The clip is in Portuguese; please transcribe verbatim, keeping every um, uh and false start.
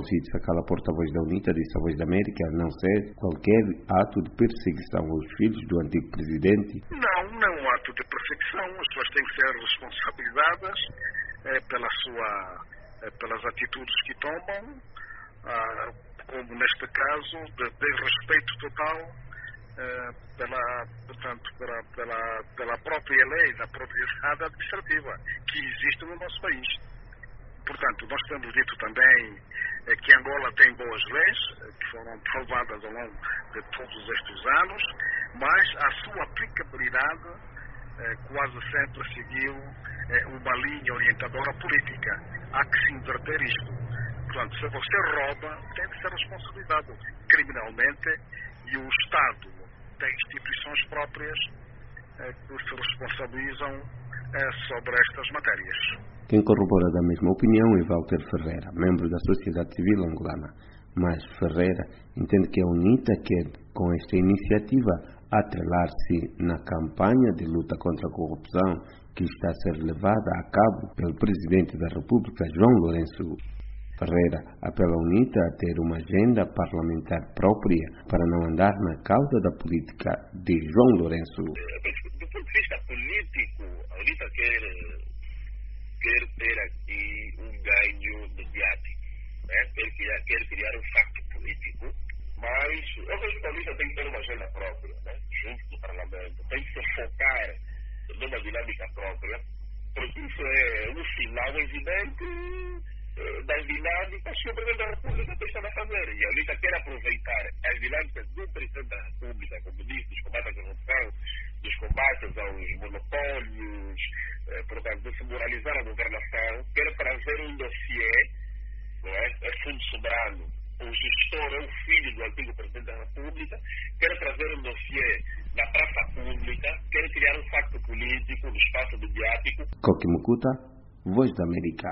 Alcides Sacala, porta-voz da UNITA, disse à Voz da América não ser qualquer ato de perseguição aos filhos do antigo presidente. Não, não é um ato de perseguição. As pessoas têm que ser responsabilizadas é, pela sua, é, pelas atitudes que tomam, ah, como neste caso, de, de respeito total é, pela, portanto, pela, pela, pela própria lei da propriedade administrativa que existe no nosso país. Portanto, nós temos dito também é, que Angola tem boas leis, que foram aprovadas ao longo de todos estes anos, mas a sua aplicabilidade é, quase sempre seguiu é, uma linha orientadora política. Há que se inverter isto. Portanto, se você rouba, tem de ser responsabilizado criminalmente e o Estado tem instituições próprias é, que se responsabilizam é, sobre estas matérias. Quem corrobora da mesma opinião é Walter Ferreira, membro da sociedade civil angolana. Mas Ferreira entende que a UNITA quer, com esta iniciativa, atrelar-se na campanha de luta contra a corrupção que está a ser levada a cabo pelo Presidente da República, João Lourenço. Ferreira apela a UNITA a ter uma agenda parlamentar própria para não andar na cauda da política de João Lourenço. Do ponto de vista político, a UNITA quer, quer ter aqui um ganho mediático, né? quer, criar, quer criar um facto político, mas eu vejo que a UNITA tem que ter uma agenda própria, né? junto do parlamento, tem que se focar numa dinâmica própria, porque isso é um sinal evidente das dinâmicas que o Presidente da República está a fazer. E a UNITA quer aproveitar as dinâmicas do Presidente da República, como disse, dos combates à corrupção, dos combates aos monopólios, eh, portanto, de se moralizar a governação, quer trazer um dossiê, não é? É fundo soberano. O gestor é o filho do antigo Presidente da República, quer trazer um dossiê na praça pública, quer criar um facto político no espaço mediático. Coque Mucuta, Voz da América.